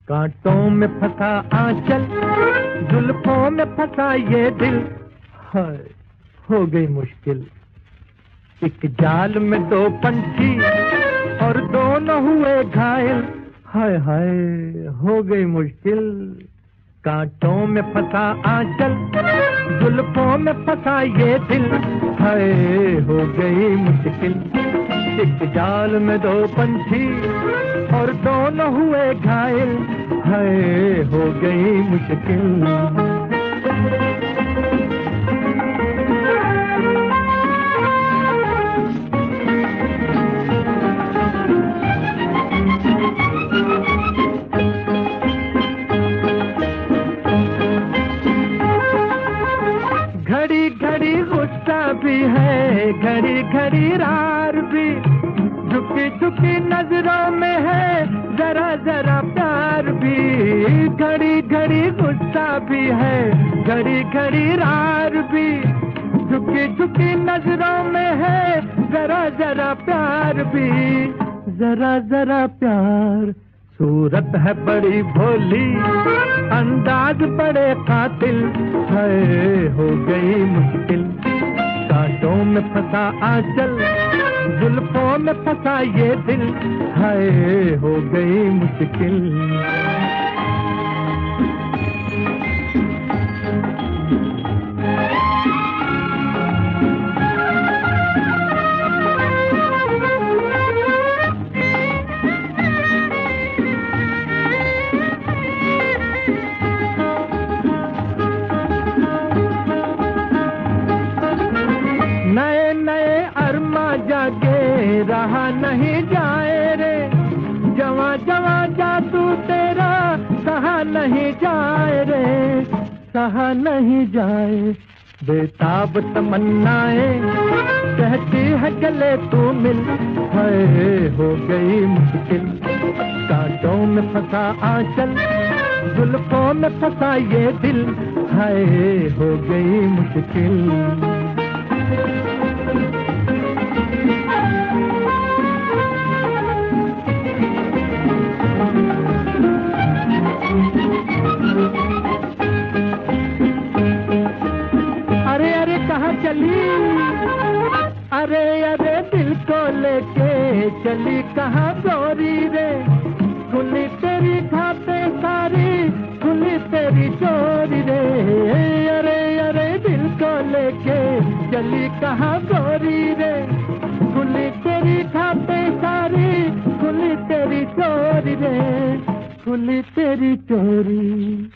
कांटों में फंसा आंचल, जुल्फों में फंसा ये दिल, हाय हो गई मुश्किल। एक जाल में दो पंछी और दोनों हुए घायल, हाय हाय हो गई मुश्किल। कांटों में फंसा आंचल, जुल्फों में फंसा ये दिल, हाय हो गई मुश्किल। एक जाल में दो पंछी और दोनों हुए घायल, हाय हो गई मुश्किल। घड़ी घड़ी गुस्सा भी है, घड़ी घड़ी रार भी, झुकी झुकी नजरों में है जरा जरा प्यार भी। घड़ी घड़ी गुस्सा भी है, घड़ी घड़ी रार भी, झुकी झुकी नजरों में है जरा जरा प्यार भी, जरा जरा प्यार। सूरत है बड़ी भोली, अंदाज बड़े कातिल, है हो गई मुश्किल। कांटों में फंसा आंचल, जुल्फों में फंसा ये दिल, है हो गई मुश्किल। नए नए अरमा जागे रहा नहीं जाए रे, जवां जवां जादू तेरा सहा नहीं जाए रे, सहा नहीं जाए। बेताब तमन्नाएं कहती है गले तू मिल, है हो गई मुश्किल। कांटों में फंसा आंचल, जुल्फों में फंसा ये दिल, है हो गई मुश्किल। अरे अरे कहाँ चली, अरे अरे दिल को लेके चली कहाँ गोरी रे। खुली तेरी खातें सारी, खुली तेरी चोरी रे। अरे अरे दिल को लेके चली कहाँ गोरी रे। खुली तेरी खातें सारी, खुली तेरी चोरी रे, खुली तेरी चोरी।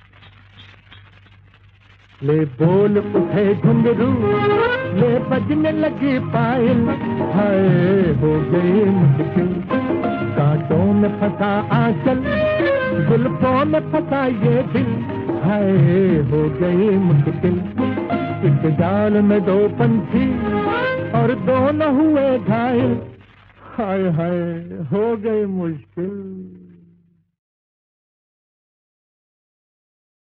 ले बोल उठे घुंघरू, ले बजने लगी पायल, हाय हो गई मुश्किल। कांटों में फंसा आंचल, जुल्फों में फंसा ये दिल, हाय हो गई मुश्किल। एक जाल में दो पंछी और दोनों हुए घायल, हाय हाय हो गई मुश्किल।